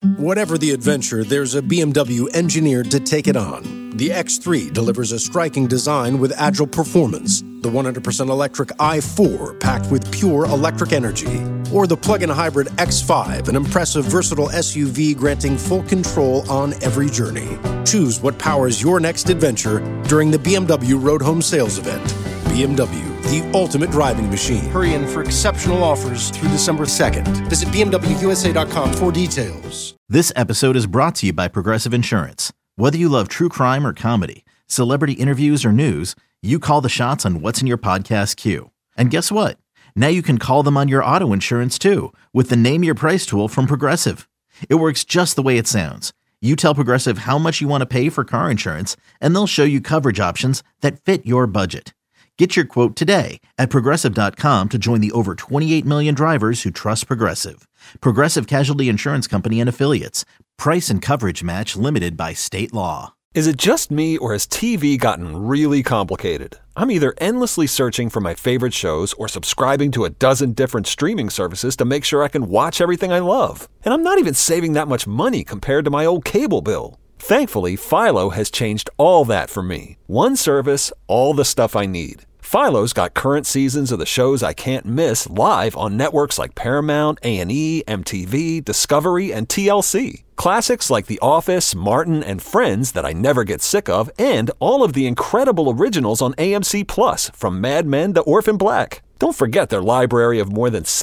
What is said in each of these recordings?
Whatever the adventure, there's a BMW engineered to take it on. The X3 delivers a striking design with agile performance. The 100% electric i4 packed with pure electric energy. Or the plug-in hybrid X5, an impressive versatile SUV granting full control on every journey. Choose what powers your next adventure during the BMW Road Home Sales Event. BMW, the ultimate driving machine. Hurry in for exceptional offers through December 2nd. Visit BMWUSA.com for details. This episode is brought to you by Progressive Insurance. Whether you love true crime or comedy, celebrity interviews or news, you call the shots on what's in your podcast queue. And guess what? Now you can call them on your auto insurance too with the Name Your Price tool from Progressive. It works just the way it sounds. You tell Progressive how much you want to pay for car insurance, and they'll show you coverage options that fit your budget. Get your quote today at Progressive.com to join the over 28 million drivers who trust Progressive. Progressive Casualty Insurance Company and Affiliates. Price and coverage match limited by state law. Is it just me, or has TV gotten really complicated? I'm either endlessly searching for my favorite shows or subscribing to a dozen different streaming services to make sure I can watch everything I love. And I'm not even saving that much money compared to my old cable bill. Thankfully, Philo has changed all that for me. One service, all the stuff I need. Philo's got current seasons of the shows I can't miss live on networks like Paramount, A&E, MTV, Discovery, and TLC. Classics like The Office, Martin, and Friends that I never get sick of, and all of the incredible originals on AMC Plus, from Mad Men to Orphan Black. Don't forget their library of more than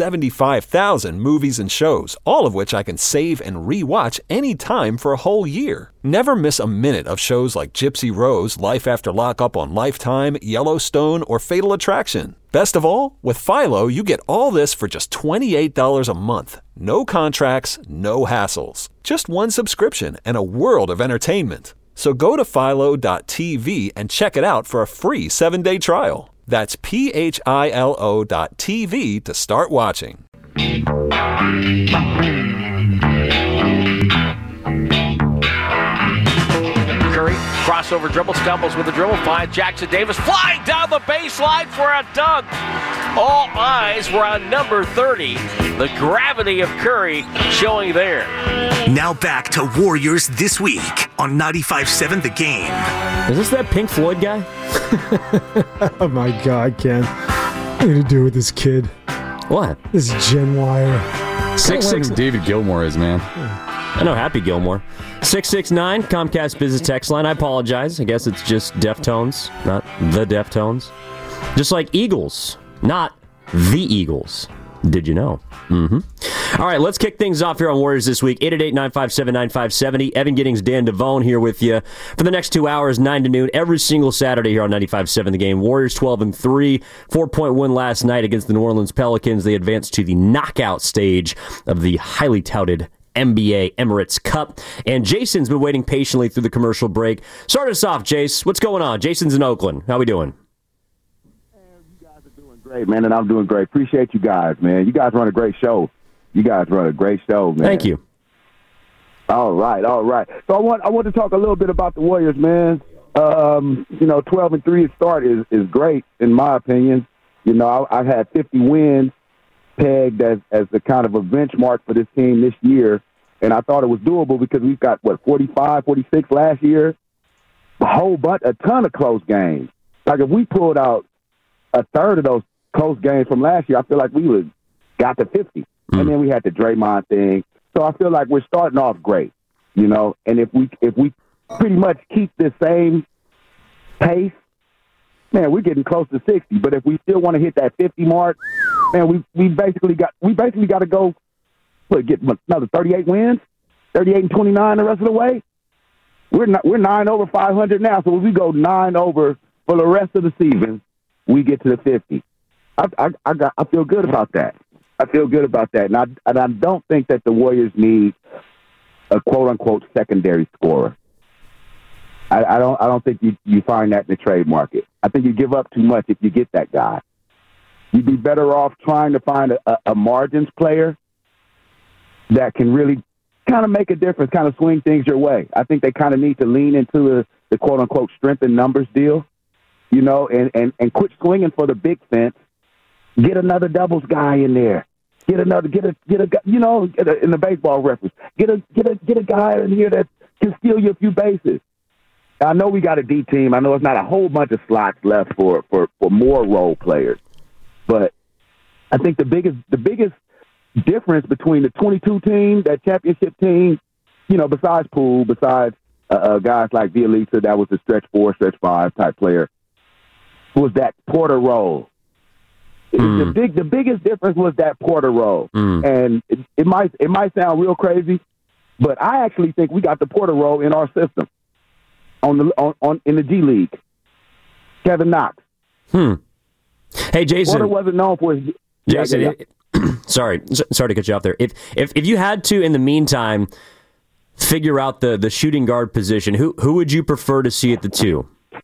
75,000 movies and shows, all of which I can save and re-watch anytime for a whole year. Never miss a minute of shows like Gypsy Rose, Life After Lockup on Lifetime, Yellowstone, or Fatal Attraction. Best of all, with Philo, you get all this for just $28 a month. No contracts, no hassles. Just one subscription and a world of entertainment. So go to philo.tv and check it out for a free 7-day trial. That's philo.tv to start watching. Curry, crossover dribble, stumbles with the dribble, finds Jackson Davis flying down the baseline for a dunk. All eyes were on number 30. The gravity of Curry showing there. Now back to Warriors This Week on 95.7 The Game. Is this that Pink Floyd guy? Oh my God, Ken. What are you going to do with this kid? What? This Gen Wire. 6'6" David Gilmour is, man. I know Happy Gilmore. 669 Comcast Business Text Line. I apologize. I guess it's just Deftones, not the Deftones. Just like Eagles, not the Eagles. Did you know? All right, let's kick things off here on Warriors This Week. 888-957-9570. Evan Giddings, Dan Devone here with you for the next 2 hours, 9 to noon, every single Saturday here on 95.7 The Game. Warriors 12-3, 4-point win last night against the New Orleans Pelicans. They advanced to the knockout stage of the highly touted NBA Emirates Cup. And Jason's been waiting patiently through the commercial break. Start us off, Jace. What's going on? Jason's in Oakland. How we doing? Great, man, and I'm doing great. Appreciate you guys, man. You guys run a great show. Man. Thank you. All right. So I want to talk a little bit about the Warriors, man. 12-3 to start is great, in my opinion. You know, I had 50 wins pegged as the kind of a benchmark for this team this year, and I thought it was doable because we've got, 45, 46 last year? A ton of close games. Like, if we pulled out a third of those close games from last year, I feel like we would got to 50. And then we had the Draymond thing. So I feel like we're starting off great, you know. And if we pretty much keep this same pace, man, we're getting close to 60. But if we still want to hit that 50 mark, man, we basically got to go get another 38 wins, 38-29 the rest of the way. We're 9 over 500 now. So if we go 9 over for the rest of the season, we get to the 50. I feel good about that. And I don't think that the Warriors need a quote-unquote secondary scorer. I don't think you find that in the trade market. I think you give up too much if you get that guy. You'd be better off trying to find a margins player that can really kind of make a difference, kind of swing things your way. I think they kind of need to lean into the quote-unquote strength in numbers deal, you know, and quit swinging for the big fence. Get another doubles guy in there. Get a in the baseball reference. Get a guy in here that can steal you a few bases. I know we got a D team. I know it's not a whole bunch of slots left for more role players, but I think the biggest difference between the 22 team, that championship team, besides Poole, besides guys like Bielitsa, that was a stretch 4, stretch 5 type player, was that Porter role. The biggest difference was that Porter role, and it might sound real crazy, but I actually think we got the Porter role in our system in the G League. Kevin Knox. Hey, Jason. Porter wasn't known for his. Jason, sorry to cut you off there. If you had to, in the meantime, figure out the shooting guard position, who would you prefer to see at the 2?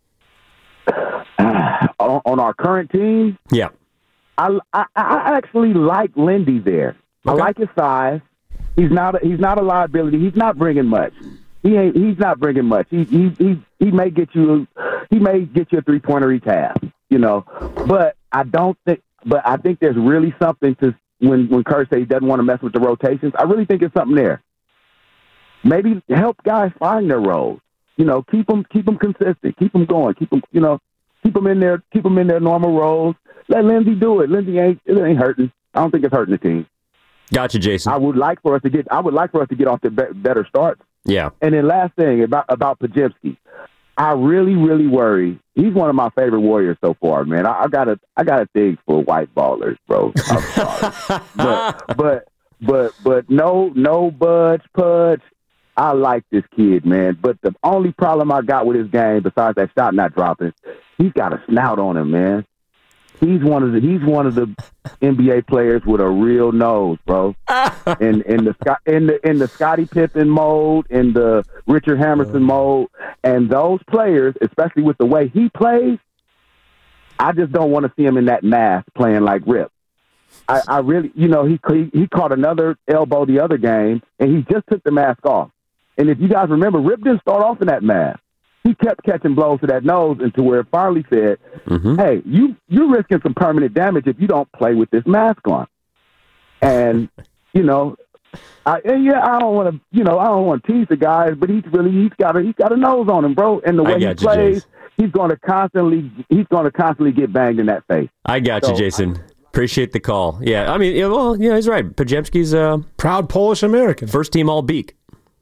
On our current team? Yeah. I actually like Lindy there. Okay. I like his size. He's not a liability. He's not bringing much. He's not bringing much. He may get you a 3-pointer each half, But I think there's really something to when Kerr says he doesn't want to mess with the rotations. I really think it's something there. Maybe help guys find their roles. Keep them consistent. Keep them going. Keep them in their normal roles. Let Lindsey do it. Lindsey ain't hurting. I don't think it's hurting the team. Gotcha, Jason. I would like for us to get off to better starts. Yeah. And then last thing about Podziemski, I really, really worry. He's one of my favorite Warriors so far, man. I got a thing for white ballers, bro. I'm sorry, but no Pudge. I like this kid, man. But the only problem I got with his game, besides that shot not dropping, he's got a snout on him, man. He's one of the NBA players with a real nose, bro. In the Scottie Pippen mode, in the Richard Hamilton mode, and those players, especially with the way he plays, I just don't want to see him in that mask playing like Rip. I really, he caught another elbow the other game, and he just took the mask off. And if you guys remember, Rip didn't start off in that mask. He kept catching blows to that nose until where it finally said, hey, you're risking some permanent damage if you don't play with this mask on. And, I don't want to tease the guy, but he's got a nose on him, bro. And the way he plays, he's going to constantly get banged in that face. I got you, Jason. Appreciate the call. Yeah, I mean, he's right. Podziemski's proud Polish American. First team All-Beak.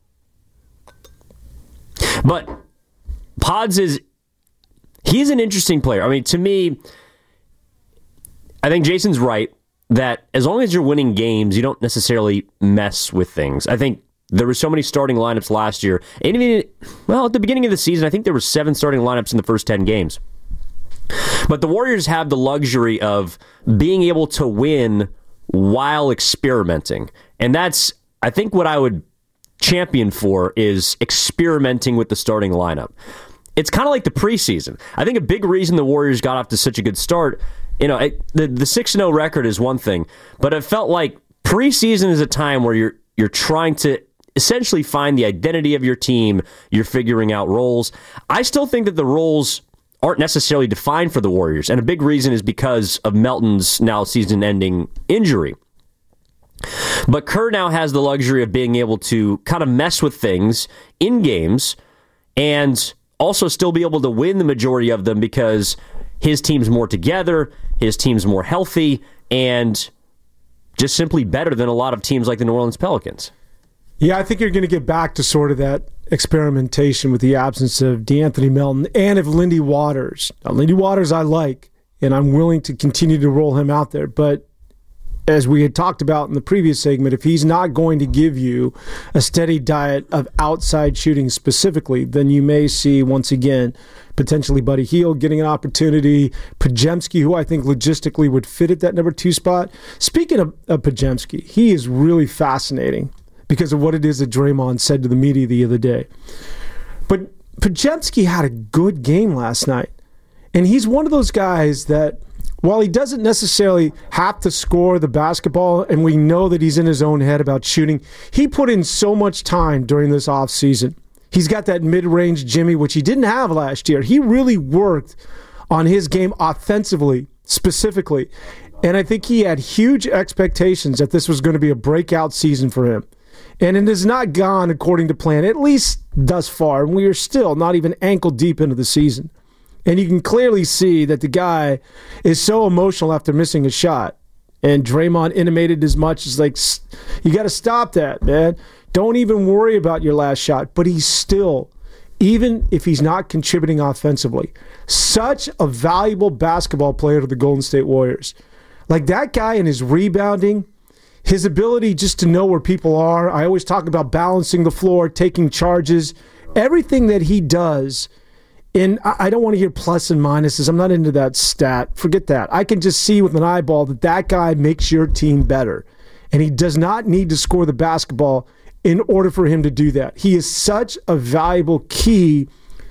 But Pods he's an interesting player. I mean, to me, I think Jason's right that as long as you're winning games, you don't necessarily mess with things. I think there were so many starting lineups last year. And even, at the beginning of the season, I think there were 7 starting lineups in the first 10 games. But the Warriors have the luxury of being able to win while experimenting. And that's, I think, what I would champion for is experimenting with the starting lineup. It's kind of like the preseason. I think a big reason the Warriors got off to such a good start, the 6-0 record is one thing, but it felt like preseason is a time where you're trying to essentially find the identity of your team. You're figuring out roles. I still think that the roles aren't necessarily defined for the Warriors, and a big reason is because of Melton's now season-ending injury. But Kerr now has the luxury of being able to kind of mess with things in games and also still be able to win the majority of them because his team's more together, his team's more healthy, and just simply better than a lot of teams like the New Orleans Pelicans. Yeah, I think you're going to get back to sort of that experimentation with the absence of DeAnthony Melton and of Lindy Waters. Now, Lindy Waters I like, and I'm willing to continue to roll him out there, but as we had talked about in the previous segment, if he's not going to give you a steady diet of outside shooting specifically, then you may see, once again, potentially Buddy Hield getting an opportunity, Podziemski, who I think logistically would fit at that number 2 spot. Speaking of Podziemski, he is really fascinating because of what it is that Draymond said to the media the other day. But Podziemski had a good game last night, and he's one of those guys that, while he doesn't necessarily have to score the basketball, and we know that he's in his own head about shooting, he put in so much time during this offseason. He's got that mid-range Jimmy, which he didn't have last year. He really worked on his game offensively, specifically. And I think he had huge expectations that this was going to be a breakout season for him. And it has not gone according to plan, at least thus far. And we are still not even ankle deep into the season. And you can clearly see that the guy is so emotional after missing a shot. And Draymond intimated as much as like, you got to stop that, man. Don't even worry about your last shot. But he's still, even if he's not contributing offensively, such a valuable basketball player to the Golden State Warriors. Like that guy and his rebounding, his ability just to know where people are. I always talk about balancing the floor, taking charges, everything that he does. And I don't want to hear plus and minuses. I'm not into that stat. Forget that. I can just see with an eyeball that guy makes your team better. And he does not need to score the basketball in order for him to do that. He is such a valuable key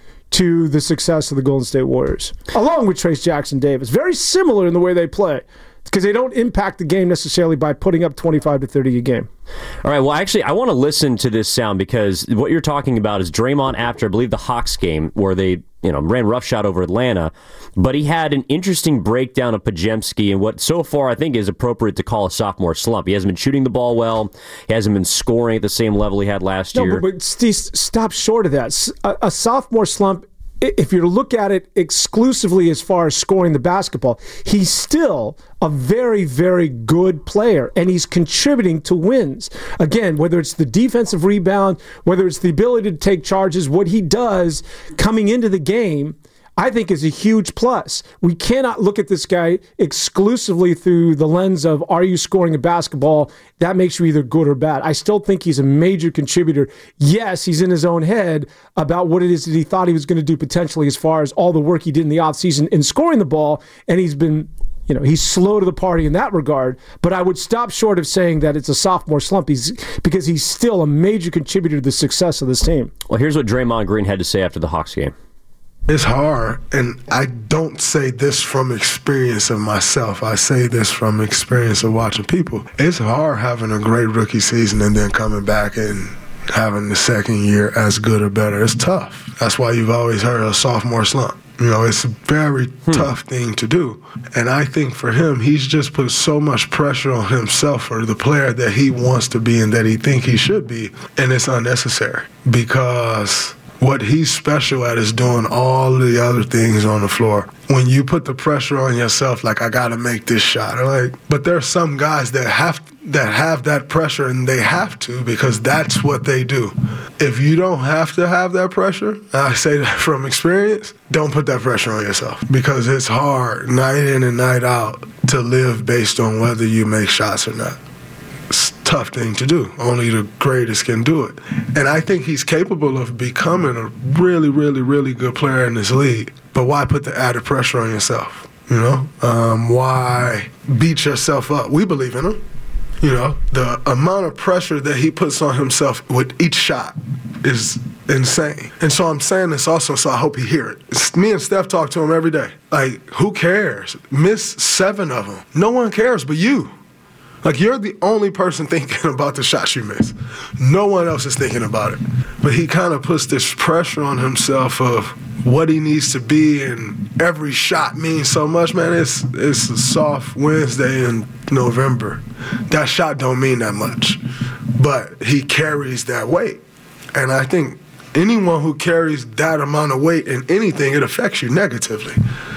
to the success of the Golden State Warriors, along with Trayce Jackson-Davis. Very similar in the way they play, because they don't impact the game necessarily by putting up 25 to 30 a game. All right, well, actually, I want to listen to this sound, because what you're talking about is Draymond after, I believe, the Hawks game, where they ran roughshod over Atlanta, but he had an interesting breakdown of Podziemski and what so far I think is appropriate to call a sophomore slump. He hasn't been shooting the ball well. He hasn't been scoring at the same level he had last year. But Steve, stop short of that. A sophomore slump, if you look at it exclusively as far as scoring the basketball, he's still a very, very good player, and he's contributing to wins. Again, whether it's the defensive rebound, whether it's the ability to take charges, what he does coming into the game, I think is a huge plus. We cannot look at this guy exclusively through the lens of, are you scoring a basketball? That makes you either good or bad. I still think he's a major contributor. Yes, he's in his own head about what it is that he thought he was going to do potentially as far as all the work he did in the offseason in scoring the ball, and he's been, he's slow to the party in that regard. But I would stop short of saying that it's a sophomore slump because he's still a major contributor to the success of this team. Well, here's what Draymond Green had to say after the Hawks game. It's hard, and I don't say this from experience of myself. I say this from experience of watching people. It's hard having a great rookie season and then coming back and having the second year as good or better. It's tough. That's why you've always heard of a sophomore slump. It's a very tough thing to do. And I think for him, he's just put so much pressure on himself for the player that he wants to be and that he thinks he should be, and it's unnecessary because what he's special at is doing all the other things on the floor. When you put the pressure on yourself, like, I got to make this shot, but there are some guys that have that pressure, and they have to because that's what they do. If you don't have to have that pressure, I say that from experience, don't put that pressure on yourself because it's hard night in and night out to live based on whether you make shots or not. It's a tough thing to do. Only the greatest can do it. And I think he's capable of becoming a really, really, really good player in this league. But why put the added pressure on yourself? Why beat yourself up? We believe in him. The amount of pressure that he puts on himself with each shot is insane. And so I'm saying this also, so I hope he hear it. Me and Steph talk to him every day. Like, who cares? Miss 7 of them. No one cares but you. Like, you're the only person thinking about the shots you miss. No one else is thinking about it. But he kind of puts this pressure on himself of what he needs to be, and every shot means so much, man. It's a soft Wednesday in November. That shot don't mean that much. But he carries that weight. And I think anyone who carries that amount of weight in anything, it affects you negatively.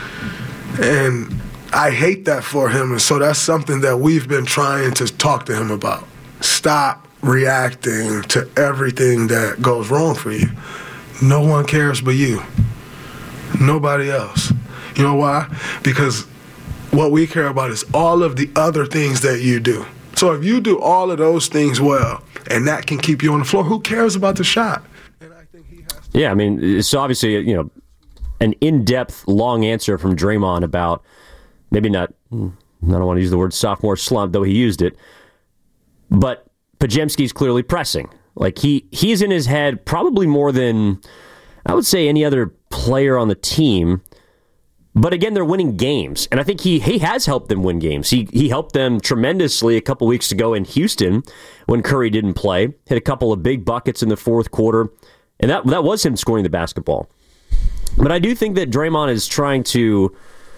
And I hate that for him, and so that's something that we've been trying to talk to him about. Stop reacting to everything that goes wrong for you. No one cares but you. Nobody else. You know why? Because what we care about is all of the other things that you do. So if you do all of those things well, and that can keep you on the floor, who cares about the shot? And I think he has to. Yeah, I mean, it's obviously, an in-depth, long answer from Draymond about maybe not, I don't want to use the word sophomore slump, though he used it, but Podziemski's clearly pressing. Like, he's in his head probably more than, I would say, any other player on the team. But again, they're winning games, and I think he has helped them win games. He helped them tremendously a couple weeks ago in Houston when Curry didn't play. Hit a couple of big buckets in the fourth quarter, and that was him scoring the basketball. But I do think that Draymond is trying to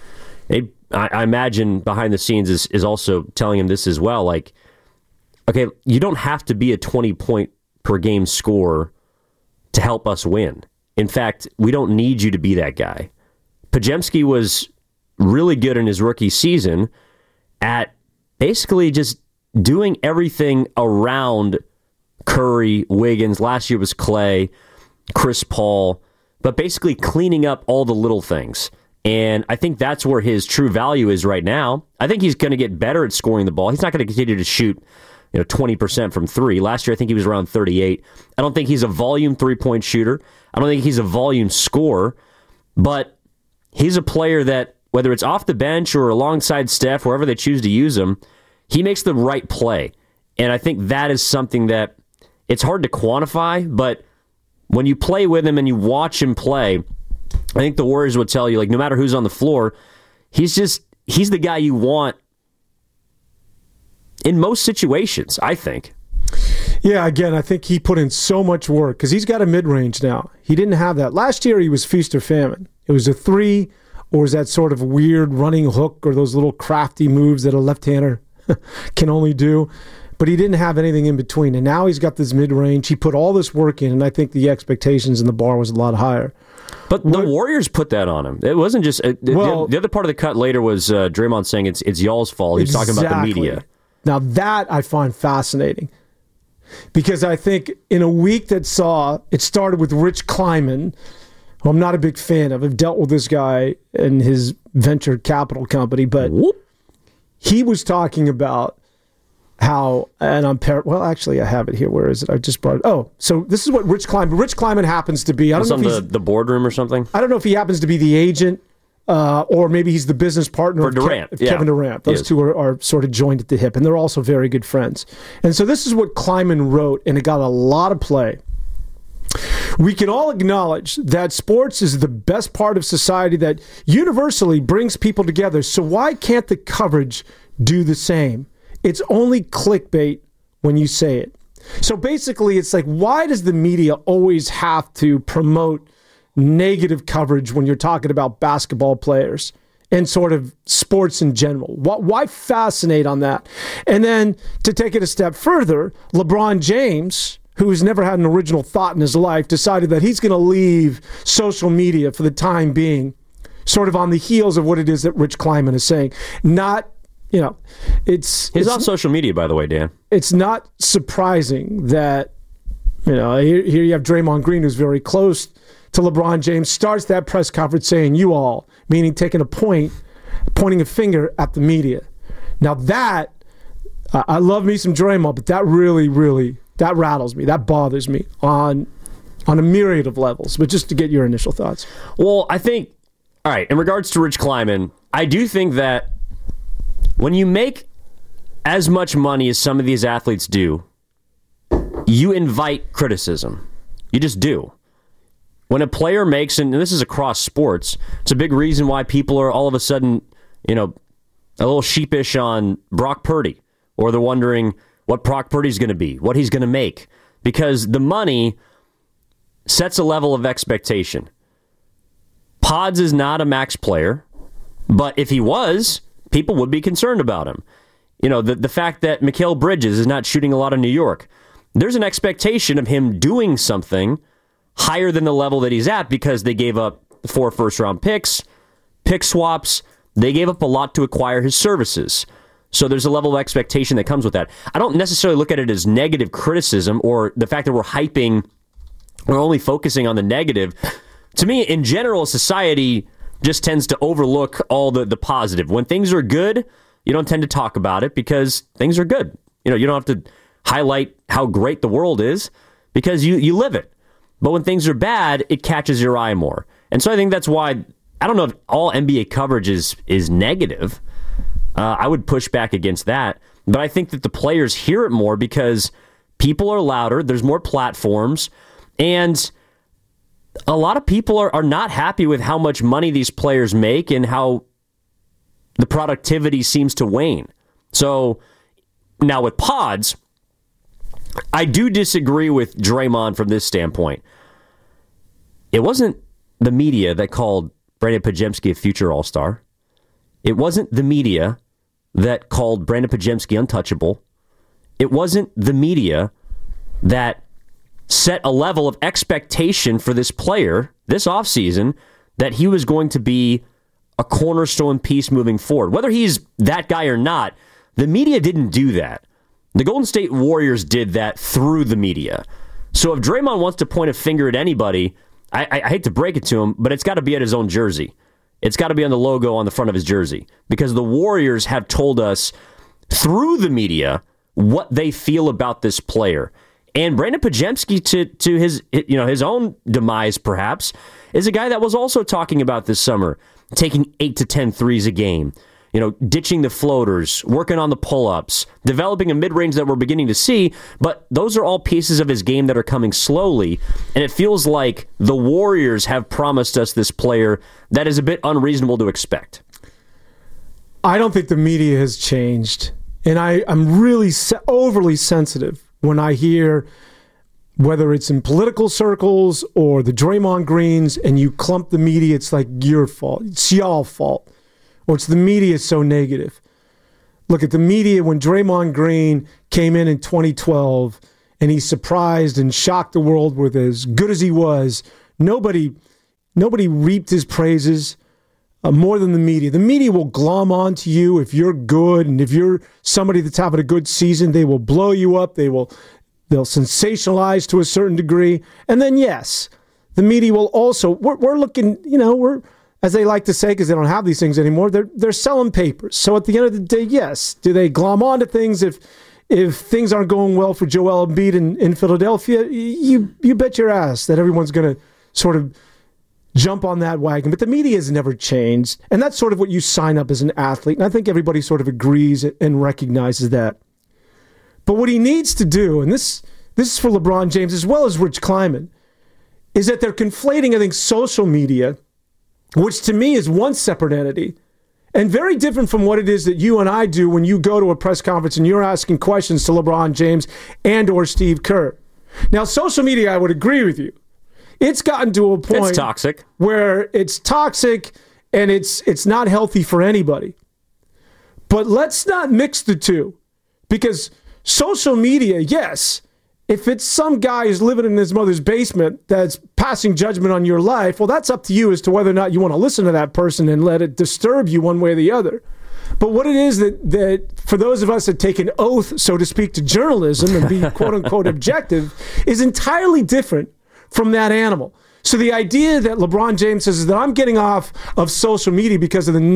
I imagine behind the scenes is also telling him this as well. Like, okay, you don't have to be a 20-point per game scorer to help us win. In fact, we don't need you to be that guy. Podziemski was really good in his rookie season at basically just doing everything around Curry, Wiggins. Last year was Clay, Chris Paul, but basically cleaning up all the little things. And I think that's where his true value is right now. I think he's going to get better at scoring the ball. He's not going to continue to shoot 20% from three. Last year, I think he was around 38. I don't think he's a volume three-point shooter. I don't think he's a volume scorer. But he's a player that, whether it's off the bench or alongside Steph, wherever they choose to use him, he makes the right play. And I think that is something that it's hard to quantify, but when you play with him and you watch him play, I think the Warriors would tell you, like, no matter who's on the floor, he's the guy you want in most situations, I think. Yeah, again, I think he put in so much work because he's got a mid-range now. He didn't have that. Last year, he was feast or famine. It was a three, or is that sort of weird running hook or those little crafty moves that a left-hander can only do. But he didn't have anything in between. And now he's got this mid-range. He put all this work in, and I think the expectations and the bar was a lot higher. But the Warriors put that on him. It wasn't just... the other part of the cut later was Draymond saying it's y'all's fault. He's talking about the media. Now that I find fascinating. Because I think in a week that saw... It started with Rich Kleiman, who I'm not a big fan of. I've dealt with this guy and his venture capital company, but he was talking about how, and actually I have it here. Where is it? I just brought it. Oh, so this is what Rich Kleiman happens to be. I don't know if he's the boardroom or something. I don't know if he happens to be the agent or maybe he's the business partner of Durant. Kevin Durant. Those two are sort of joined at the hip, and they're also very good friends. And so this is what Kleiman wrote, and it got a lot of play. We can all acknowledge that sports is the best part of society that universally brings people together. So why can't the coverage do the same? It's only clickbait when you say it. So basically, it's like, why does the media always have to promote negative coverage when you're talking about basketball players and sort of sports in general? Why fascinate on that? And then to take it a step further, LeBron James, who has never had an original thought in his life, decided that he's going to leave social media for the time being, sort of on the heels of what it is that Rich Kleiman is saying. He's off social media, by the way, Dan. It's not surprising that, here you have Draymond Green, who's very close to LeBron James, starts that press conference saying, you all, meaning taking a point, pointing a finger at the media. Now that, I love me some Draymond, but that really, really, that rattles me. That bothers me on a myriad of levels. But just to get your initial thoughts. Well, I think, all right, in regards to Rich Kleiman, I do think that when you make as much money as some of these athletes do, you invite criticism. You just do. When a player makes, and this is across sports, it's a big reason why people are all of a sudden, a little sheepish on Brock Purdy, or they're wondering what Brock Purdy's going to be, what he's going to make, because the money sets a level of expectation. Pods is not a max player, but if he was, people would be concerned about him. The fact that Mikal Bridges is not shooting a lot in New York, there's an expectation of him doing something higher than the level that he's at because they gave up 4 first-round picks, pick swaps. They gave up a lot to acquire his services. So there's a level of expectation that comes with that. I don't necessarily look at it as negative criticism or the fact that we're only focusing on the negative. To me, in general, society just tends to overlook all the positive. When things are good, you don't tend to talk about it because things are good. You don't have to highlight how great the world is because you live it. But when things are bad, it catches your eye more. And so I think that's why, I don't know if all NBA coverage is negative. I would push back against that. But I think that the players hear it more because people are louder, there's more platforms, and a lot of people are not happy with how much money these players make and how the productivity seems to wane. So now with pods, I do disagree with Draymond from this standpoint. It wasn't the media that called Brandon Podziemski a future All-Star. It wasn't the media that called Brandon Podziemski untouchable. It wasn't the media that set a level of expectation for this player this offseason that he was going to be a cornerstone piece moving forward. Whether he's that guy or not, the media didn't do that. The Golden State Warriors did that through the media. So if Draymond wants to point a finger at anybody, I hate to break it to him, but it's got to be at his own jersey. It's got to be on the logo on the front of his jersey, because the Warriors have told us through the media what they feel about this player. And Brandon Podziemski, to his own demise perhaps, is a guy that was also talking about this summer, taking 8 to 10 threes a game, ditching the floaters, working on the pull-ups, developing a mid-range that we're beginning to see, but those are all pieces of his game that are coming slowly, and it feels like the Warriors have promised us this player that is a bit unreasonable to expect. I don't think the media has changed, and I'm really overly sensitive when I hear, whether it's in political circles or the Draymond Greens, and you clump the media, it's like your fault, it's y'all's fault. Or it's the media so negative. Look at the media when Draymond Green came in 2012 and he surprised and shocked the world with as good as he was. Nobody reaped his praises more than the media. The media will glom onto you if you're good, and if you're somebody that's having a good season, they will blow you up. They'll sensationalize to a certain degree. And then, yes, the media will also, we're looking, we're, as they like to say, because they don't have these things anymore, they're selling papers. So at the end of the day, yes, do they glom onto things if things aren't going well for Joel Embiid in Philadelphia? You bet your ass that everyone's going to sort of jump on that wagon. But the media has never changed, and that's sort of what you sign up as an athlete, and I think everybody sort of agrees and recognizes that. But what he needs to do, and this is for LeBron James as well as Rich Kleiman, is that they're conflating, I think, social media, which to me is one separate entity, and very different from what it is that you and I do when you go to a press conference and you're asking questions to LeBron James and or Steve Kerr. Now, social media, I would agree with you. It's gotten to a point it's toxic, where it's toxic and it's not healthy for anybody. But let's not mix the two, because social media, yes, if it's some guy who's living in his mother's basement that's passing judgment on your life, well, that's up to you as to whether or not you want to listen to that person and let it disturb you one way or the other. But what it is that for those of us that take an oath, so to speak, to journalism and be quote-unquote objective is entirely different from that animal. So the idea that LeBron James says is that I'm getting off of social media because of the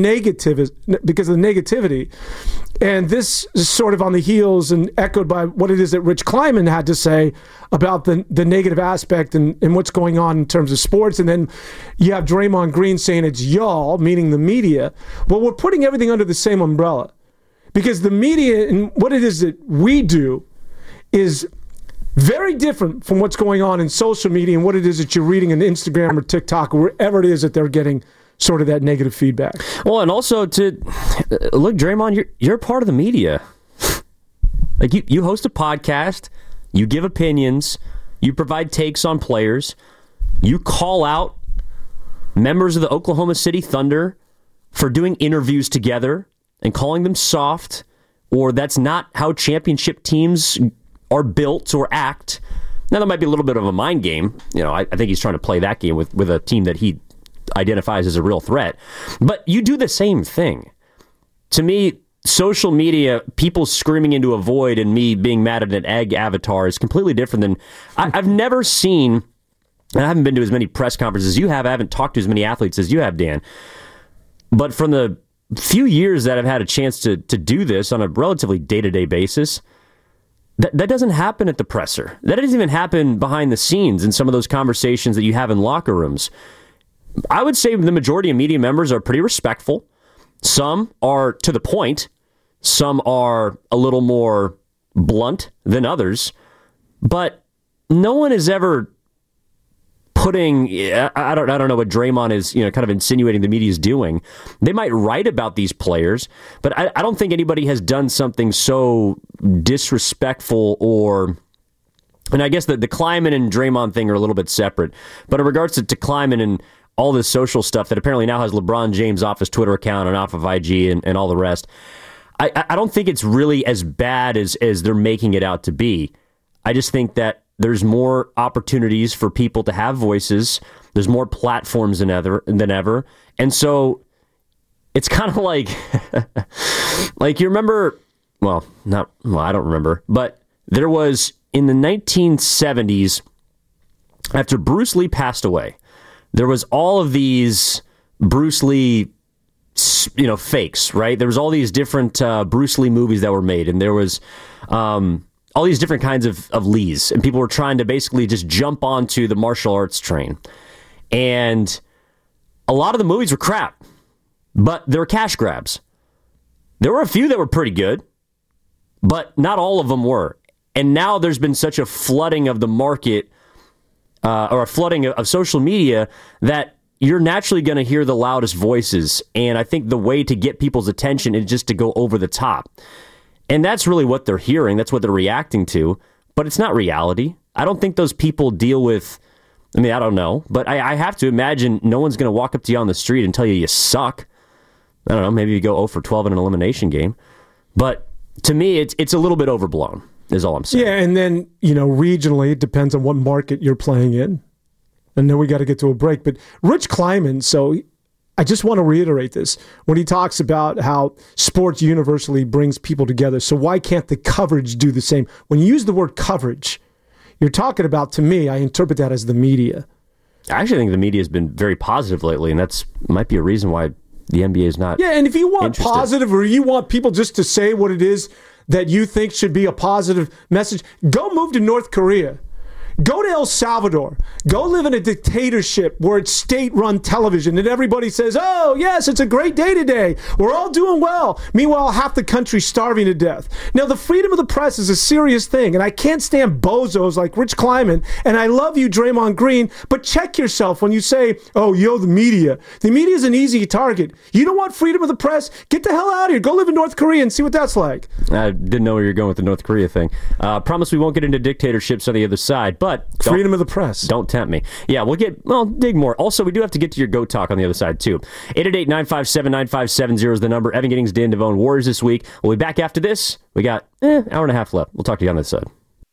negativity, and this is sort of on the heels and echoed by what it is that Rich Kleiman had to say about the negative aspect and what's going on in terms of sports. And then you have Draymond Green saying it's y'all, meaning the media. Well, we're putting everything under the same umbrella, because the media and what it is that we do is very different from what's going on in social media and what it is that you're reading on Instagram or TikTok or wherever it is that they're getting sort of that negative feedback. Well, and also to look, Draymond, you're part of the media. Like you host a podcast, you give opinions, you provide takes on players, you call out members of the Oklahoma City Thunder for doing interviews together and calling them soft, or that's not how championship teams are built or act. Now, that might be a little bit of a mind game. I think he's trying to play that game with a team that he identifies as a real threat. But you do the same thing. To me, social media, people screaming into a void and me being mad at an egg avatar is completely different than... I've never seen... And I haven't been to as many press conferences as you have. I haven't talked to as many athletes as you have, Dan. But from the few years that I've had a chance to do this on a relatively day-to-day basis, that doesn't happen at the presser. That doesn't even happen behind the scenes in some of those conversations that you have in locker rooms. I would say the majority of media members are pretty respectful. Some are to the point. Some are a little more blunt than others. But no one is ever putting, I don't know what Draymond is, kind of insinuating the media is doing. They might write about these players, but I don't think anybody has done something so disrespectful or, and I guess the Kleiman and Draymond thing are a little bit separate. But in regards to Kleiman and all this social stuff that apparently now has LeBron James off his Twitter account and off of IG and all the rest. I don't think it's really as bad as they're making it out to be. I just think that there's more opportunities for people to have voices. There's more platforms than ever. And so it's kind of like, like you remember, I don't remember, but there was in the 1970s, after Bruce Lee passed away, there was all of these Bruce Lee, fakes, right? There was all these different Bruce Lee movies that were made, and there was all these different kinds of Lees, and people were trying to basically just jump onto the martial arts train. And a lot of the movies were crap, but they were cash grabs. There were a few that were pretty good, but not all of them were. And now there's been such a flooding of the market, or a flooding of social media, that you're naturally going to hear the loudest voices. And I think the way to get people's attention is just to go over the top. And that's really what they're hearing. That's what they're reacting to. But it's not reality. I don't think those people deal with, I don't know. But I have to imagine no one's going to walk up to you on the street and tell you suck. I don't know. Maybe you go 0 for 12 in an elimination game. But to me, it's a little bit overblown, is all I'm saying. Yeah, and then, regionally, it depends on what market you're playing in. And then we got to get to a break. But Rich Kleiman, so I just want to reiterate this, when he talks about how sports universally brings people together. So why can't the coverage do the same? When you use the word coverage, you're talking about, to me, I interpret that as the media. I actually think the media has been very positive lately, and that's might be a reason why the NBA is not. Yeah, and if you want interested. Positive, or you want people just to say what it is that you think should be a positive message, go move to North Korea. Go to El Salvador. Go live in a dictatorship where it's state-run television and everybody says, oh, yes, it's a great day today. We're all doing well. Meanwhile, half the country's starving to death. Now, the freedom of the press is a serious thing, and I can't stand bozos like Rich Kleiman, and I love you, Draymond Green, but check yourself when you say, oh, the media. The media is an easy target. You don't want freedom of the press? Get the hell out of here. Go live in North Korea and see what that's like. I didn't know where you were going with the North Korea thing. Promise we won't get into dictatorships on the other side, but freedom of the press. Don't tempt me. Yeah, we'll dig more. Also, we do have to get to your GOAT talk on the other side, too. 888-957-9570 is the number. Evan Giddings, Dan Devone, Warriors this week. We'll be back after this. We got hour and a half left. We'll talk to you on this side.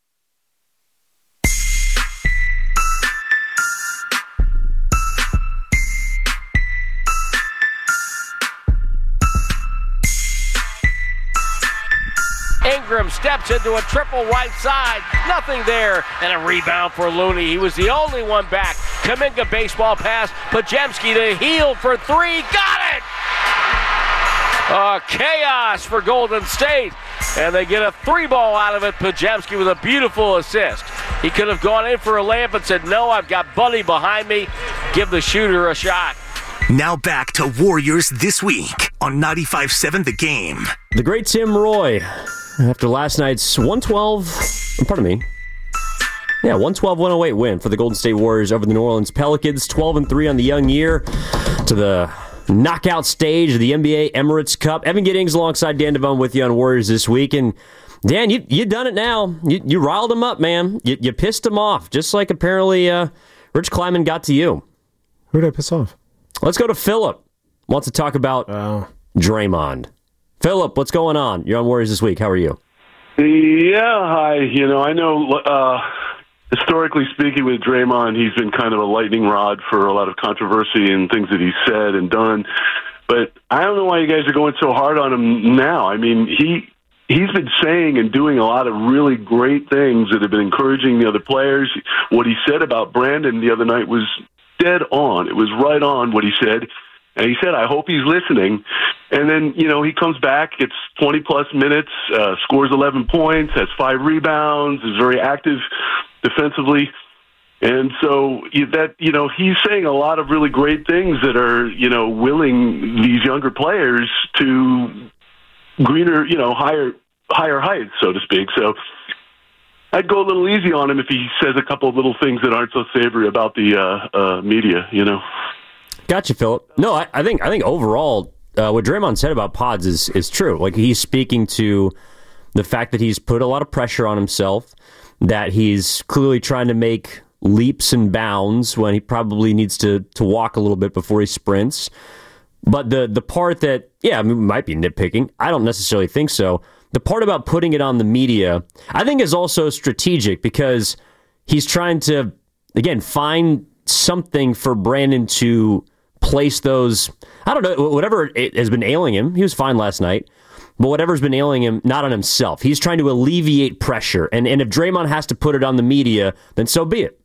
Ingram steps into a triple right side. Nothing there. And a rebound for Looney. He was the only one back. Kuminga baseball pass. Podziemski to Hield for three. Got it! Chaos for Golden State. And they get a 3-ball out of it. Podziemski with a beautiful assist. He could have gone in for a layup and said, no, I've got Buddy behind me. Give the shooter a shot. Now back to Warriors This Week on 95.7 The Game. The great Tim Roye. After last night's 112-108 win for the Golden State Warriors over the New Orleans Pelicans, 12-3 on the young year to the knockout stage of the NBA Emirates Cup. Evan Giddings alongside Dan Devone with you on Warriors This Week. And Dan, you done it now. You riled them up, man. You pissed them off, just like apparently Rich Kleiman got to you. Who did I piss off? Let's go to Philip. Wants to talk about Draymond. Philip, what's going on? You're on Warriors This Week. How are you? Yeah, hi. I know historically speaking with Draymond, he's been kind of a lightning rod for a lot of controversy and things that he's said and done. But I don't know why you guys are going so hard on him now. I mean, he's been saying and doing a lot of really great things that have been encouraging the other players. What he said about Brandon the other night was dead on. It was right on what he said. And he said, I hope he's listening. And then, he comes back, gets 20-plus minutes, scores 11 points, has 5 rebounds, is very active defensively. And so that, he's saying a lot of really great things that are, willing these younger players to greener, higher heights, so to speak. So I'd go a little easy on him if he says a couple of little things that aren't so savory about the media, Gotcha, Philip. No, I think overall, what Draymond said about Pods is true. Like, he's speaking to the fact that he's put a lot of pressure on himself, that he's clearly trying to make leaps and bounds when he probably needs to walk a little bit before he sprints. But the part that, I mean, might be nitpicking, I don't necessarily think so. The part about putting it on the media, I think is also strategic because he's trying to, again, find something for Brandon to place those, I don't know, whatever has been ailing him. He was fine last night. But whatever's been ailing him, not on himself. He's trying to alleviate pressure. And if Draymond has to put it on the media, then so be it.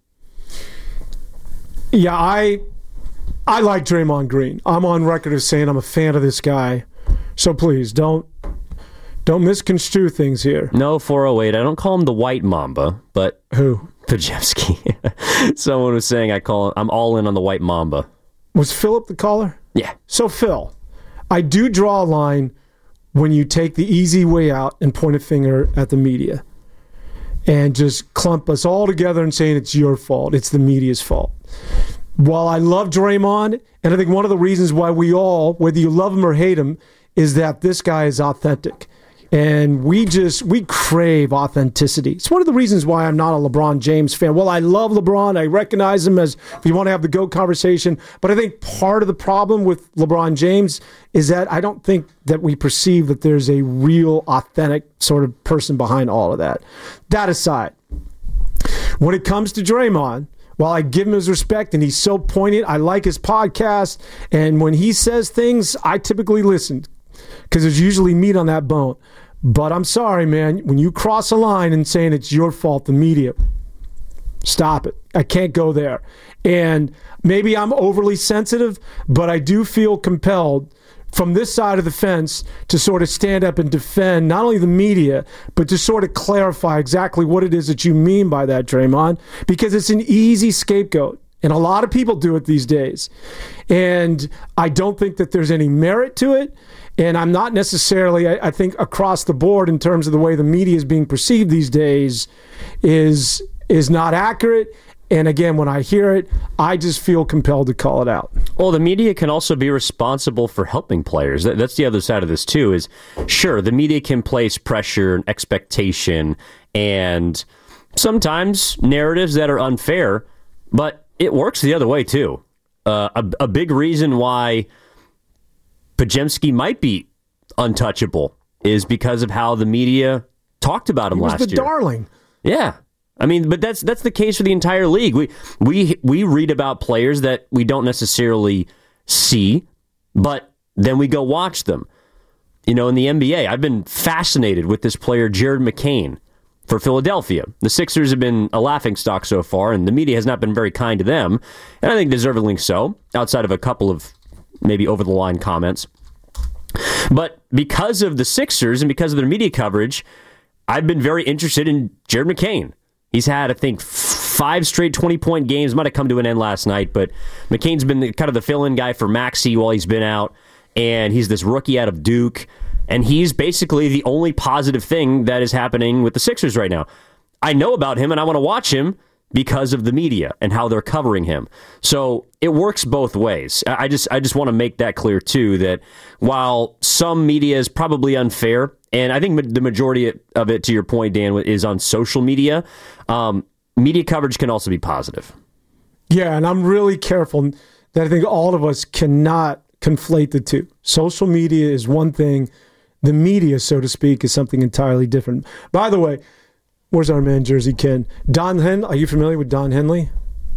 Yeah, I like Draymond Green. I'm on record as saying I'm a fan of this guy. So please, don't misconstrue things here. No, 408. I don't call him the White Mamba, but... Who? Podziemski. Someone was saying I'm all in on the White Mamba. Was Philip the caller? Yeah. So, Phil, I do draw a line when you take the easy way out and point a finger at the media and just clump us all together and saying it's your fault, it's the media's fault. While I love Draymond, and I think one of the reasons why we all, whether you love him or hate him, is that this guy is authentic. And we crave authenticity. It's one of the reasons why I'm not a LeBron James fan. Well, I love LeBron. I recognize him as, if you want to have the GOAT conversation. But I think part of the problem with LeBron James is that I don't think that we perceive that there's a real, authentic sort of person behind all of that. That aside, when it comes to Draymond, while I give him his respect and he's so poignant, I like his podcast. And when he says things, I typically listen because there's usually meat on that bone. But I'm sorry, man, when you cross a line and saying it's your fault, the media, stop it. I can't go there. And maybe I'm overly sensitive, but I do feel compelled from this side of the fence to sort of stand up and defend not only the media, but to sort of clarify exactly what it is that you mean by that, Draymond, because it's an easy scapegoat. And a lot of people do it these days. And I don't think that there's any merit to it. And I'm not necessarily, I think across the board in terms of the way the media is being perceived these days is not accurate. And again, when I hear it, I just feel compelled to call it out. Well, the media can also be responsible for helping players. That's the other side of this too, is sure, the media can place pressure and expectation and sometimes narratives that are unfair, but it works the other way too. A big reason why Podziemski might be untouchable is because of how the media talked about him last year. He was the darling. Yeah. I mean, but that's the case for the entire league. We read about players that we don't necessarily see, but then we go watch them. You know, in the NBA, I've been fascinated with this player, Jared McCain, for Philadelphia. The Sixers have been a laughingstock so far, and the media has not been very kind to them, and I think deservedly so, outside of a couple of maybe over-the-line comments. But because of the Sixers and because of their media coverage, I've been very interested in Jared McCain. He's had, I think, 5 straight 20-point games. Might have come to an end last night, but McCain's been kind of the fill-in guy for Maxey while he's been out, and he's this rookie out of Duke, and he's basically the only positive thing that is happening with the Sixers right now. I know about him, and I want to watch him because of the media and how they're covering him. So it works both ways. I just want to make that clear, too, that while some media is probably unfair, and I think the majority of it, to your point, Dan, is on social media, media coverage can also be positive. Yeah, and I'm really careful that I think all of us cannot conflate the two. Social media is one thing. The media, so to speak, is something entirely different. By the way, where's our man, Jersey Ken? Don Henley. Are you familiar with Don Henley?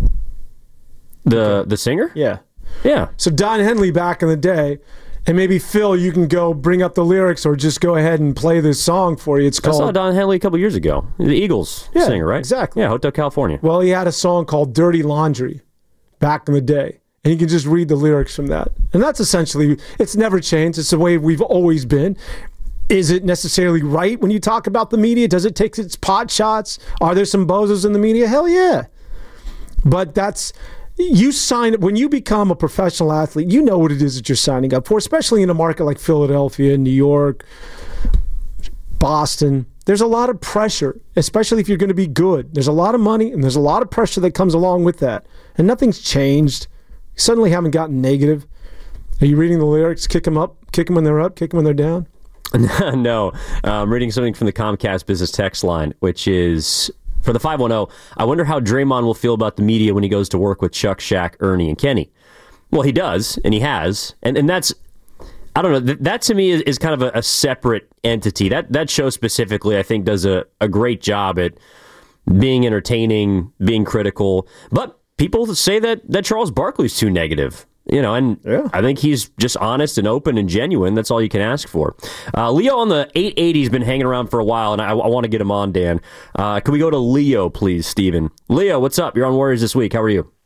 The singer? Yeah. Yeah. So Don Henley back in the day, and maybe Phil, you can go bring up the lyrics or just go ahead and play this song for you. It's called... I saw Don Henley a couple years ago. The Eagles singer, right? Exactly. Yeah, Hotel California. Well, he had a song called Dirty Laundry back in the day. And you can just read the lyrics from that. And that's essentially, it's never changed. It's the way we've always been. Is it necessarily right when you talk about the media? Does it take its pot shots? Are there some bozos in the media? Hell yeah. But that's, when you become a professional athlete, you know what it is that you're signing up for, especially in a market like Philadelphia, New York, Boston. There's a lot of pressure, especially if you're going to be good. There's a lot of money and there's a lot of pressure that comes along with that. And nothing's changed. You suddenly haven't gotten negative. Are you reading the lyrics? Kick them up, kick them when they're up, kick them when they're down? No. I'm reading something from the Comcast business text line, which is For the 510, I wonder how Draymond will feel about the media when he goes to work with Chuck, Shaq, Ernie, and Kenny. Well, he does, and he has. And that's, I don't know, that to me is kind of a separate entity. That show specifically, I think, does a great job at being entertaining, being critical. But people say that Charles Barkley's too negative. And I think he's just honest and open and genuine. That's all you can ask for. Leo on the 880's been hanging around for a while, and I want to get him on, Dan. Can we go to Leo, please, Steven? Leo, what's up? You're on Warriors This Week. How are you?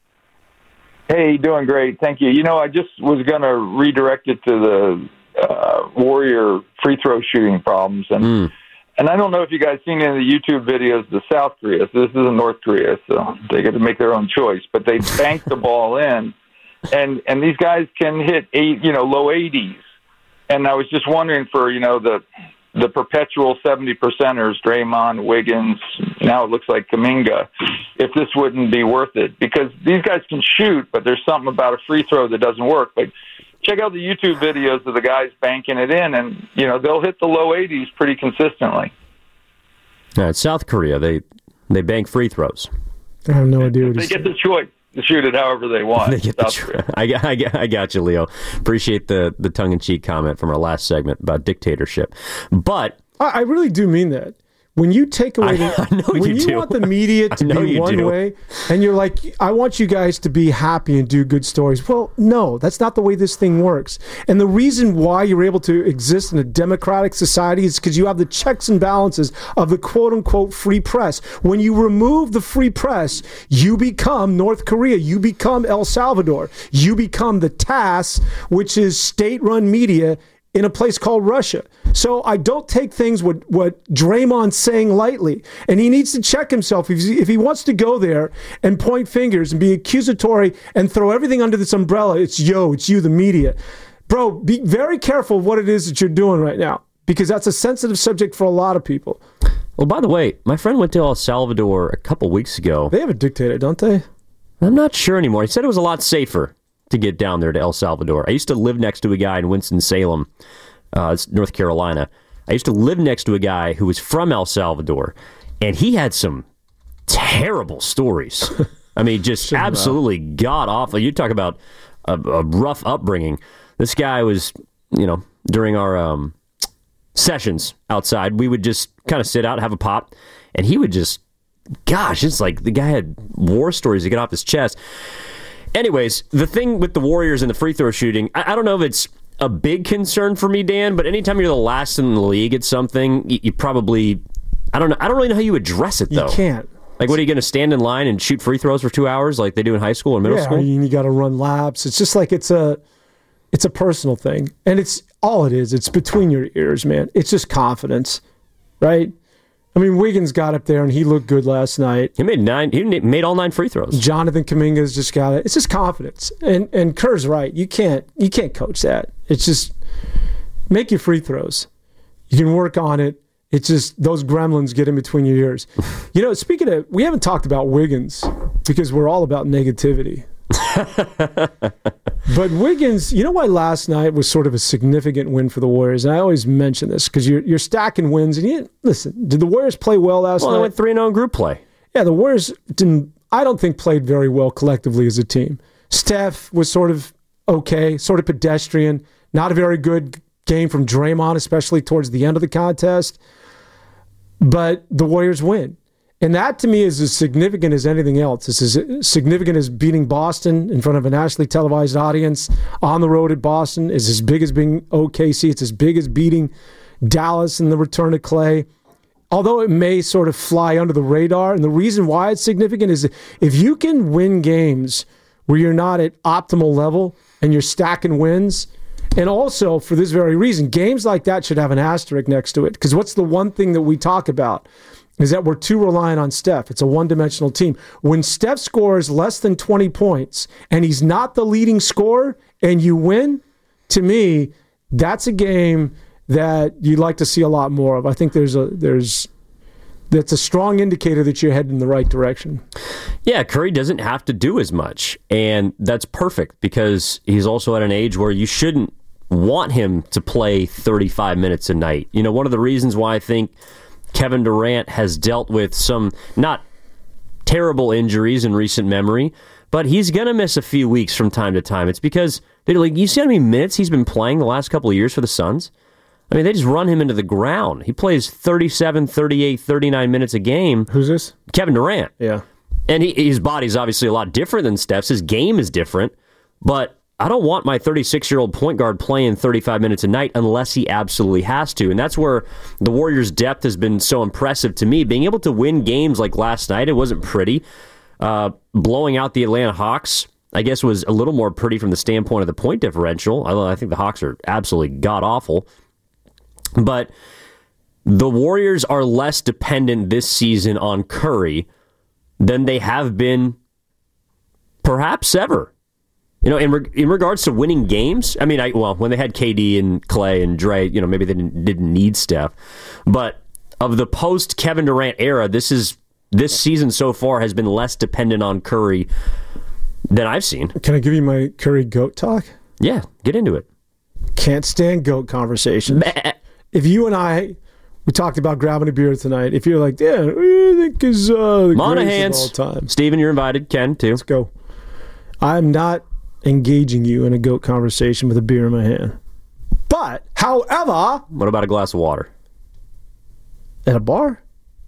Hey, doing great. Thank you. I just was going to redirect it to the Warrior free throw shooting problems. And I don't know if you guys seen any of the YouTube videos of South Korea. So this isn't North Korea, so they get to make their own choice. But they bank the ball in. And these guys can hit low 80s. And I was just wondering for, the perpetual 70%ers, Draymond, Wiggins, now it looks like Kuminga, if this wouldn't be worth it. Because these guys can shoot, but there's something about a free throw that doesn't work. But check out the YouTube videos of the guys banking it in, and, they'll hit the low 80s pretty consistently. All right, South Korea, they bank free throws. I have no idea what they get the choice to shoot it however they want. I got you, Leo. Appreciate the tongue-in-cheek comment from our last segment about dictatorship. But I really do mean that. When you take away when you want the media to be one way, and you're like, I want you guys to be happy and do good stories. Well, no, that's not the way this thing works. And the reason why you're able to exist in a democratic society is because you have the checks and balances of the quote-unquote free press. When you remove the free press, you become North Korea. You become El Salvador. You become the TASS, which is state-run media in a place called Russia. So I don't take things what Draymond's saying lightly. And he needs to check himself. If he wants to go there and point fingers and be accusatory and throw everything under this umbrella, it's you, the media. Bro, be very careful of what it is that you're doing right now, because that's a sensitive subject for a lot of people. Well, by the way, my friend went to El Salvador a couple weeks ago. They have a dictator, don't they? I'm not sure anymore. He said it was a lot safer to get down there to El Salvador. I used to live next to a guy in Winston-Salem, it's North Carolina. I used to live next to a guy who was from El Salvador, and he had some terrible stories. I mean, just absolutely god-awful. You talk about a rough upbringing. This guy was, during our sessions outside, we would just kind of sit out, have a pop, and he would just, it's like the guy had war stories to get off his chest. Anyways, the thing with the Warriors and the free throw shooting, I don't know if it's a big concern for me, Dan, but anytime you're the last in the league at something, you probably, I don't really know how you address it, though. You can't. Like, what, are you going to stand in line and shoot free throws for 2 hours like they do in high school and middle school? Yeah, you got to run laps. It's just like it's a personal thing. And it's all it is. It's between your ears, man. It's just confidence, right? I mean, Wiggins got up there and he looked good last night. He made all 9 free throws. Jonathan Kuminga's just got it. It's just confidence. And Kerr's right. You can't coach that. It's just make your free throws. You can work on it. It's just those gremlins get in between your ears. Speaking of, we haven't talked about Wiggins because we're all about negativity. But Wiggins, you know why last night was sort of a significant win for the Warriors? And I always mention this because you're stacking wins. And listen, did the Warriors play well last night? Well, they went 3-0 in group play. Yeah, the Warriors I don't think played very well collectively as a team. Steph was sort of okay, sort of pedestrian. Not a very good game from Draymond, especially towards the end of the contest. But the Warriors win. And that, to me, is as significant as anything else. It's as significant as beating Boston in front of a nationally televised audience on the road at Boston. It's as big as being OKC. It's as big as beating Dallas in the return of Clay. Although it may sort of fly under the radar. And the reason why it's significant is if you can win games where you're not at optimal level and you're stacking wins, and also for this very reason, games like that should have an asterisk next to it. Because what's the one thing that we talk about? Is that we're too reliant on Steph. It's a one-dimensional team. When Steph scores less than 20 points and he's not the leading scorer and you win, to me, that's a game that you'd like to see a lot more of. I think that's a strong indicator that you're heading in the right direction. Yeah, Curry doesn't have to do as much, and that's perfect because he's also at an age where you shouldn't want him to play 35 minutes a night. One of the reasons why I think Kevin Durant has dealt with some, not terrible injuries in recent memory, but he's going to miss a few weeks from time to time. It's because, you see how many minutes he's been playing the last couple of years for the Suns? I mean, they just run him into the ground. He plays 37, 38, 39 minutes a game. Who's this? Kevin Durant. Yeah. And his body's obviously a lot different than Steph's. His game is different, but I don't want my 36-year-old point guard playing 35 minutes a night unless he absolutely has to. And that's where the Warriors' depth has been so impressive to me. Being able to win games like last night, it wasn't pretty. Blowing out the Atlanta Hawks, I guess, was a little more pretty from the standpoint of the point differential. Although I think the Hawks are absolutely god-awful. But the Warriors are less dependent this season on Curry than they have been perhaps ever. In regards to winning games, I mean, when they had KD and Clay and Dre, maybe they didn't need Steph. But of the post-Kevin Durant era, this season so far has been less dependent on Curry than I've seen. Can I give you my Curry GOAT talk? Yeah, get into it. Can't stand GOAT conversations. If you and we talked about grabbing a beer tonight. If you're like, yeah, what do you think is the greatest of all time? Steven, you're invited. Ken, too. Let's go. I'm not engaging you in a GOAT conversation with a beer in my hand. But, however... What about a glass of water? At a bar?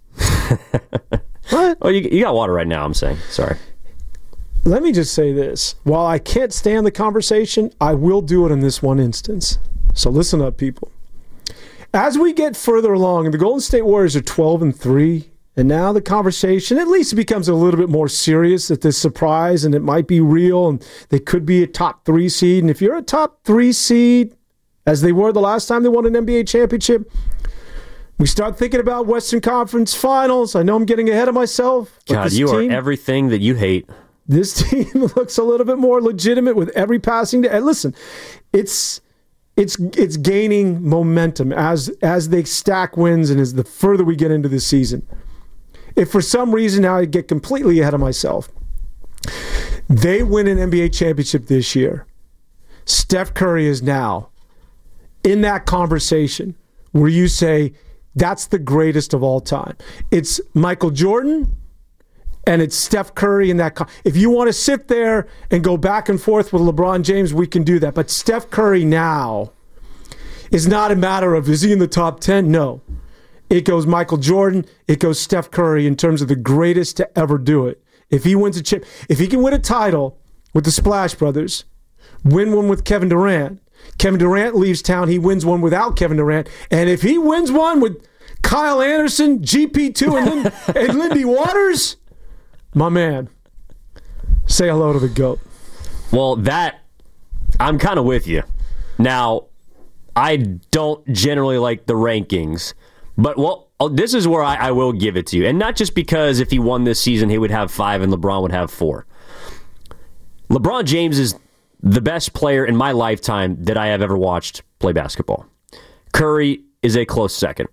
What? Oh, you got water right now, I'm saying. Sorry. Let me just say this. While I can't stand the conversation, I will do it in this one instance. So listen up, people. As we get further along, and the Golden State Warriors are 12-3, and now the conversation at least becomes a little bit more serious at this surprise, and it might be real, and they could be a top 3 seed. And if you're a top 3 seed, as they were the last time they won an NBA championship, we start thinking about Western Conference Finals. I know I'm getting ahead of myself. God, you are everything that you hate. This team looks a little bit more legitimate with every passing day. And listen, it's gaining momentum as they stack wins and as the further we get into the season. If for some reason now I get completely ahead of myself, they win an NBA championship this year, Steph Curry is now in that conversation where you say that's the greatest of all time. It's Michael Jordan and it's Steph Curry in that. If you want to sit there and go back and forth with LeBron James, we can do that. But Steph Curry now is not a matter of, is he in the top 10? No. It goes Michael Jordan, it goes Steph Curry in terms of the greatest to ever do it. If he wins a chip, if he can win a title with the Splash Brothers, win one with Kevin Durant leaves town, he wins one without Kevin Durant, and if he wins one with Kyle Anderson, GP2, and Lindy Waters, my man, say hello to the GOAT. Well, I'm kind of with you. Now, I don't generally like the rankings, but this is where I will give it to you. And not just because if he won this season, he would have 5 and LeBron would have 4. LeBron James is the best player in my lifetime that I have ever watched play basketball. Curry is a close second.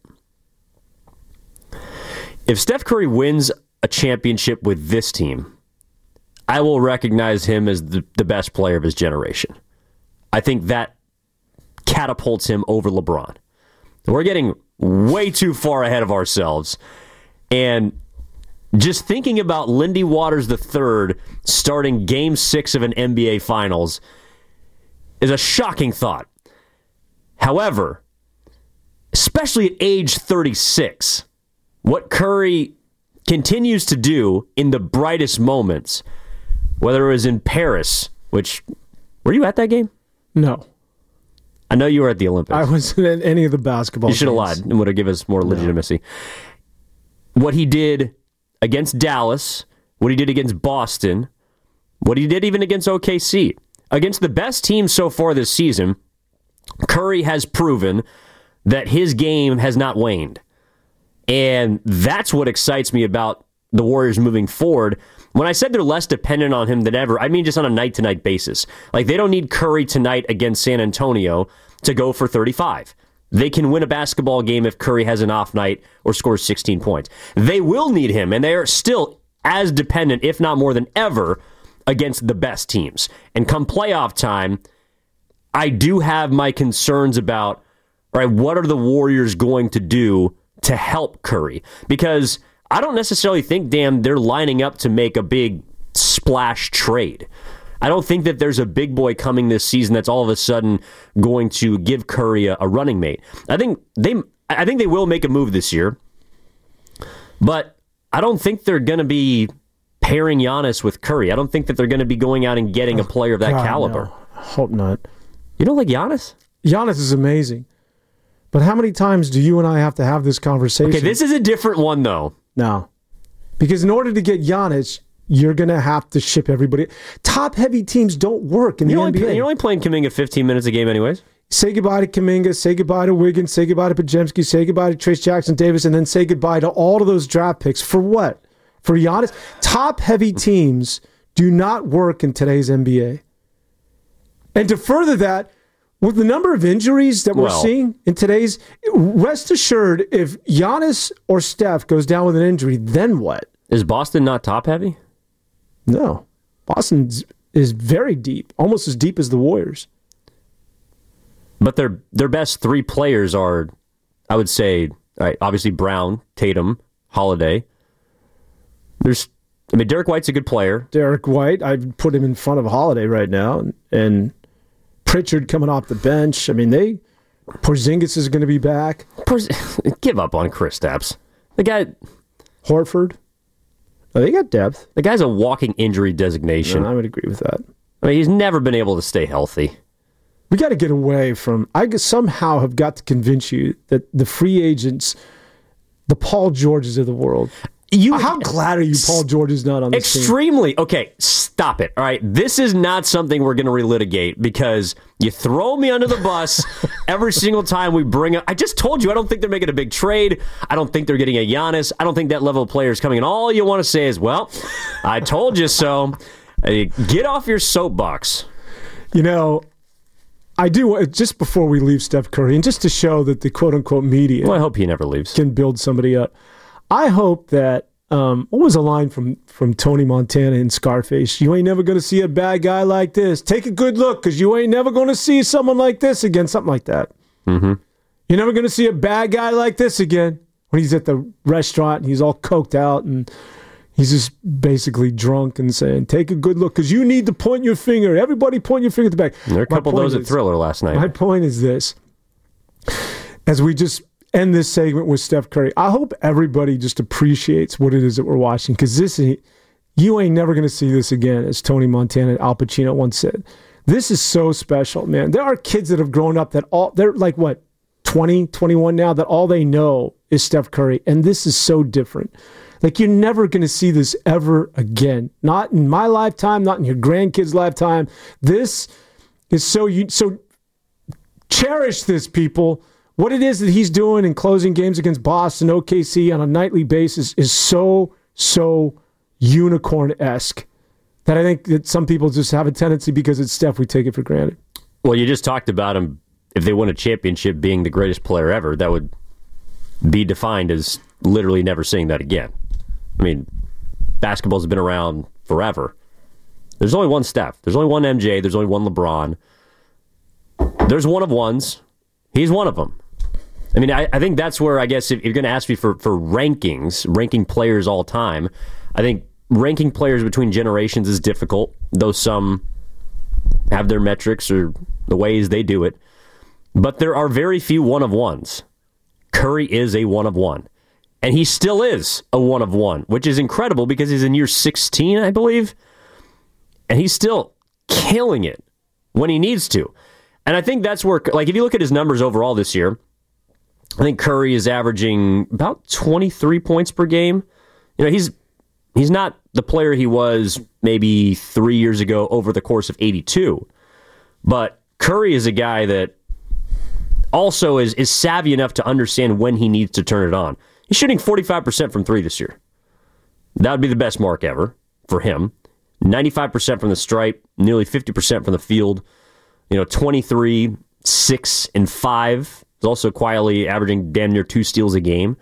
If Steph Curry wins a championship with this team, I will recognize him as the best player of his generation. I think that catapults him over LeBron. We're getting way too far ahead of ourselves. And just thinking about Lindy Waters III starting Game 6 of an NBA Finals is a shocking thought. However, especially at age 36, what Curry continues to do in the brightest moments, whether it was in Paris, which, were you at that game? No. I know you were at the Olympics. I wasn't at any of the basketball games. You should have lied and would have given us more legitimacy. No. What he did against Dallas, what he did against Boston, what he did even against OKC. Against the best team so far this season, Curry has proven that his game has not waned. And that's what excites me about the Warriors moving forward. When I said they're less dependent on him than ever, I mean just on a night-to-night basis. Like, they don't need Curry tonight against San Antonio to go for 35. They can win a basketball game if Curry has an off night or scores 16 points. They will need him, and they are still as dependent, if not more than ever, against the best teams. And come playoff time, I do have my concerns about, all right, what are the Warriors going to do to help Curry? Because I don't necessarily think, Dan, they're lining up to make a big splash trade. I don't think that there's a big boy coming this season that's all of a sudden going to give Curry a running mate. I think they will make a move this year, but I don't think they're going to be pairing Giannis with Curry. I don't think that they're going to be going out and getting a player of that caliber. No. Hope not. You don't like Giannis? Giannis is amazing. But how many times do you and I have to have this conversation? Okay, this is a different one, though. No. Because in order to get Giannis, you're going to have to ship everybody. Top-heavy teams don't work in the NBA. You're only playing Kuminga 15 minutes a game anyways. Say goodbye to Kuminga, say goodbye to Wiggins, say goodbye to Podziemski, say goodbye to Trace Jackson-Davis, and then say goodbye to all of those draft picks. For what? For Giannis? Top-heavy teams do not work in today's NBA. And to further that, with the number of injuries that we're seeing in today's, rest assured, if Giannis or Steph goes down with an injury, then what? Is Boston not top-heavy? No. Boston is very deep, almost as deep as the Warriors. But their best three players are, I would say, obviously Brown, Tatum, Holiday. Derek White's a good player. Derek White, I'd put him in front of Holiday right now. And Pritchard coming off the bench. Porzingis is going to be back. Give up on Kristaps. The guy... Horford. Oh, they got depth. The guy's a walking injury designation. No, I would agree with that. He's never been able to stay healthy. We got to get away from... I somehow have got to convince you that the free agents, the Paul Georges of the world... How glad are you Paul George is not on this team? Extremely. Okay, stop it. All right, this is not something we're going to relitigate because you throw me under the bus every single time we bring up... I just told you I don't think they're making a big trade. I don't think they're getting a Giannis. I don't think that level of player is coming in. All you want to say is, well, I told you so. Get off your soapbox. I do, just before we leave Steph Curry, and just to show that the quote-unquote media... Well, I hope he never leaves. ...can build somebody up. I hope that, what was a line from Tony Montana in Scarface? You ain't never going to see a bad guy like this. Take a good look, because you ain't never going to see someone like this again. Something like that. Mm-hmm. You're never going to see a bad guy like this again. When he's at the restaurant and he's all coked out and he's just basically drunk and saying, take a good look, because you need to point your finger. Everybody point your finger at the back. There are a couple of those at Thriller last night. My point is this. As we just... end this segment with Steph Curry, I hope everybody just appreciates what it is that we're watching, because you ain't never going to see this again, as Tony Montana and Al Pacino once said. This is so special, man. There are kids that have grown up that they're like, 20, 21 now, that all they know is Steph Curry, and this is so different. Like, you're never going to see this ever again. Not in my lifetime, not in your grandkids' lifetime. This is so cherish this, people. What it is that he's doing in closing games against Boston, OKC on a nightly basis is so unicorn-esque that I think that some people just have a tendency, because it's Steph, we take it for granted. Well, you just talked about him, if they win a championship, being the greatest player ever. That would be defined as literally never seeing that again. Basketball's been around forever. There's only one Steph. There's only one MJ. There's only one LeBron. There's one of ones. He's one of them. I think that's where, I guess, if you're going to ask me for rankings, ranking players all time, I think ranking players between generations is difficult, though some have their metrics or the ways they do it. But there are very few one-of-ones. Curry is a one-of-one. And he still is a one-of-one, which is incredible because he's in year 16, I believe. And he's still killing it when he needs to. And I think that's where, if you look at his numbers overall this year, I think Curry is averaging about 23 points per game. He's not the player he was maybe 3 years ago over the course of 82. But Curry is a guy that also is savvy enough to understand when he needs to turn it on. He's shooting 45% from three this year. That would be the best mark ever for him. 95% from the stripe, nearly 50% from the field. 23, 6, and 5. He's also quietly averaging damn near 2 steals a game.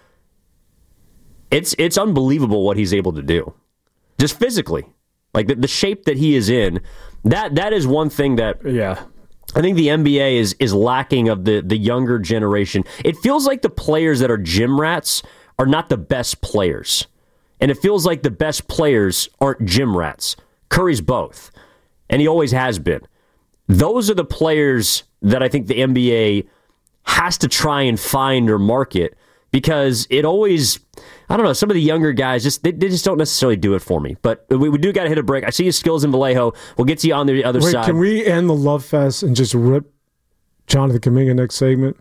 It's unbelievable what he's able to do. Just physically. The shape that he is in, that is one thing that I think the NBA is lacking of the younger generation. It feels like the players that are gym rats are not the best players. And it feels like the best players aren't gym rats. Curry's both, and he always has been. Those are the players that I think the NBA has to try and find or market, because it always, I don't know, some of the younger guys, they just don't necessarily do it for me. But we do got to hit a break. I see his skills in Vallejo. We'll get to you on the other side. Can we end the Love Fest and just rip Jonathan Kuminga next segment?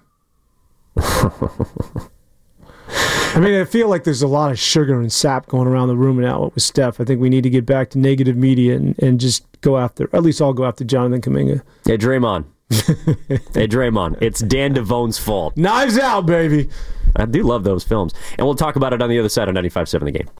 I mean, I feel like there's a lot of sugar and sap going around the room now with Steph. I think we need to get back to negative media and just go after, at least I'll go after Jonathan Kuminga. Hey, Draymond. Hey, Draymond. It's Dan Devone's fault. Knives Out, baby. I do love those films. And we'll talk about it on the other side of 95.7 The Game.